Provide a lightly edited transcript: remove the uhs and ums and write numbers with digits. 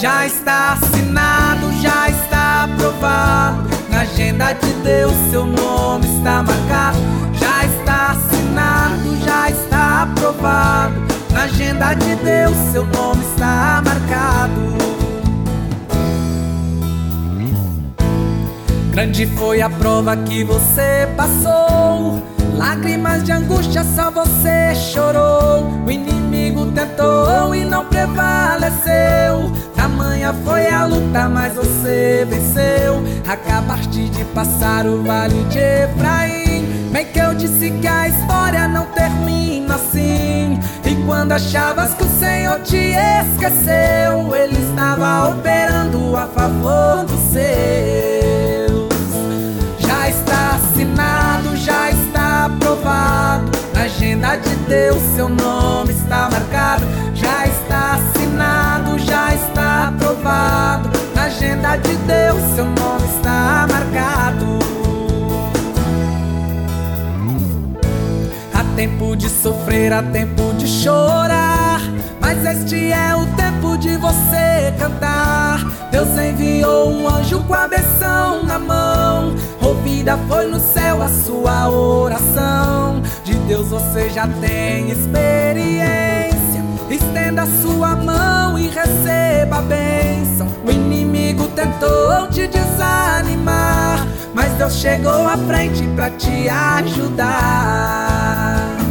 Já está assinado, já está aprovado. Na agenda de Deus seu nome está marcado. Já está assinado, já está aprovado. Na agenda de Deus seu nome está marcado. Grande foi a prova que você passou. Lágrimas de angústia só você chorou. O inimigo tentou e não prevaleceu. Tamanha foi a luta, mas você venceu. Acabaste de passar o vale de Efraim. Bem que eu disse que a história não termina assim. E quando achavas que o Senhor te esqueceu, Ele estava operando a favor dos seus. Já está assinado, já está aprovado. Na agenda de Deus seu nome está marcado. Já está assinado, já está aprovado. Na agenda de Deus seu nome está marcado. Há tempo de sofrer, há tempo de chorar, mas este é o tempo de você cantar. Deus enviou um anjo com a benção na mão. Ouvida foi no céu a sua oração. De Deus você já tem experiência. Estenda a sua mão e receba a bênção. O inimigo tentou te desanimar, mas Deus chegou à frente pra te ajudar.